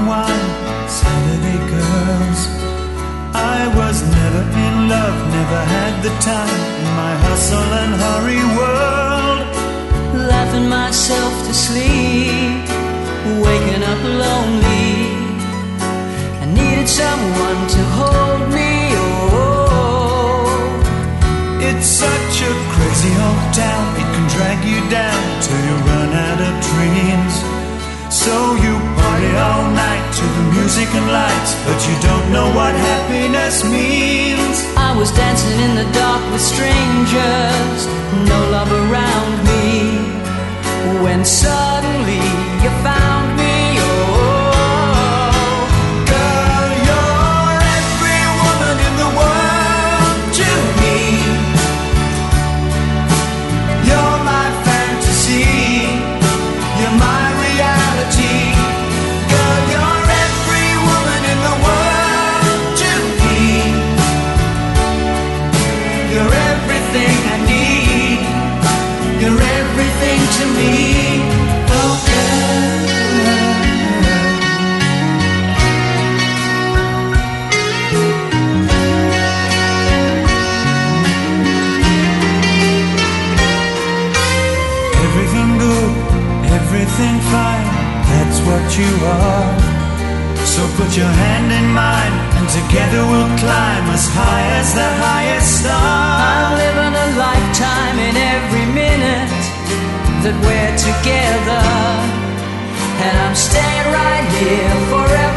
wine, Saturday girls. I was never in love, never had the time in my hustle and hurry world. Laughing myself to sleep, waking up lonely. I needed someone to hold me. Oh, it's such a crazy old town. It can drag you down till you run out of dreams. So you party all night to the music and lights, but you don't know what happiness means. I was dancing in the dark with strangers, no love around me, when suddenly you found me. Oh, girl, you're every woman in the world to me. You're my fantasy, you're my reality. Girl, you're every woman in the world to me. You're everything I need. You're everything to me. Oh, girl. Everything good, everything fine, that's what you are. So put your hand in mine, and together we'll climb as high as the highest star. I'm living a lifetime in every minute that we're together, and I'm staying right here forever.